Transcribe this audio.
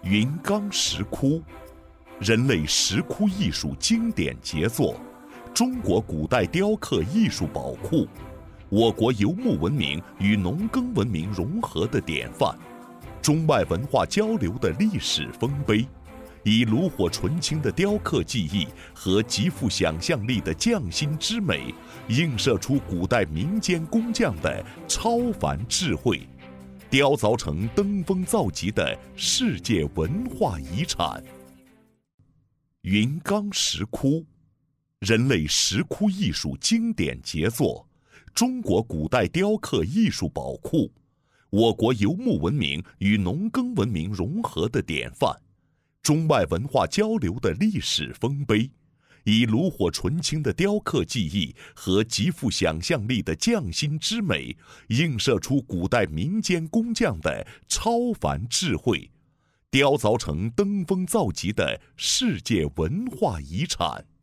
云冈石窟，人类石窟艺术经典杰作，中国古代雕刻艺术宝库，我国游牧文明与农耕文明融合的典范，中外文化交流的历史丰碑，以炉火纯青的雕刻技艺和极富想象力的匠心之美，映射出古代民间工匠的超凡智慧，雕凿成登峰造极的世界文化遗产。云冈石窟，人类石窟艺术经典杰作，中国古代雕刻艺术宝库，我国游牧文明与农耕文明融合的典范，中外文化交流的历史丰碑，以炉火纯青的雕刻技艺和极富想象力的匠心之美，映射出古代民间工匠的超凡智慧，雕凿成登峰造极的世界文化遗产。